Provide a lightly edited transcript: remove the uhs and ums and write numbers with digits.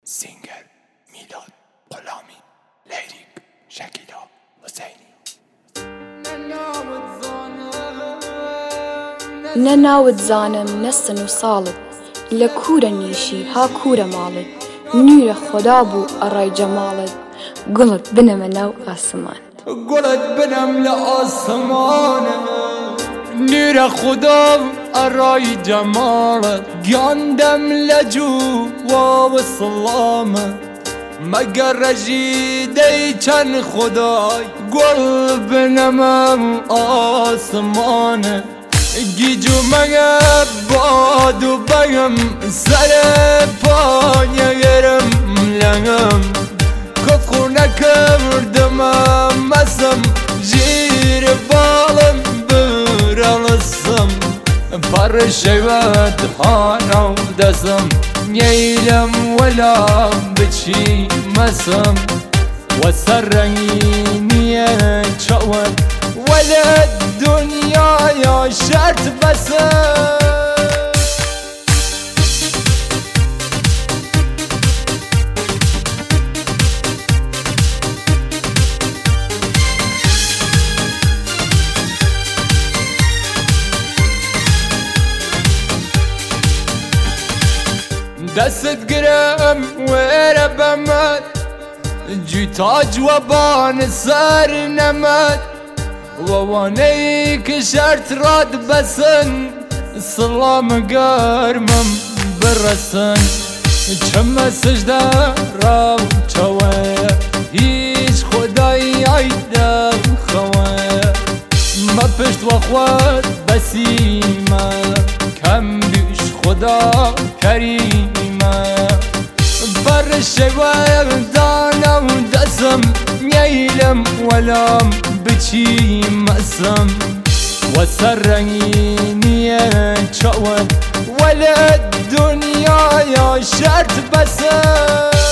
سینگر میلاد غلامی، لیریک شکیلا حسینی. نناوت زانم نسن و ساڵت لە کوورە نیشی ها کوورە ماڵت، نورە خدا بوو ئەڕای جەماڵت، گوڵت بنەمە ناو ئاسمان. گوڵت بنەم لە ئاسمانە، نورە خدا ئەڕای جەماڵت، گیاندەم لە جوواوە سڵامە، مەگەر ڕەژی دەیچەند خدای، گوڵ بنەمە ئاسمانە، گیجومەگە باد و بەگم سەرە پایەگەرم لەگەم، کەفخو نەکردمە مەسم ژیر باڵم برەڵسم، پەڕ شەیوەت هانەو دەسم، میەیلم وەلام بچی مەسم، وەسەر ڕەنگینیە چاوت وەلە دنیایا شەرت بەسم. دەست گرم وێرە بەمەد، جوتاج وەبان سەر نەمەد، وەوانەی کە شەرت ڕات بەسن، سڵامە گەرمم بڕەسن، چەمە سژدە ڕاوچەوەیە، هیچ خودایی ئایدەم خەوەیە، مە پشت وەخوات بەسیمە، کەم دوش خدا کەریمە، بەڕ شەیوەم دانە و دەسم، میەیلم وەلام بچی مەسم، وەسەر ڕەنگینیە چاوت وەلە دنیایا شەرت بەسم.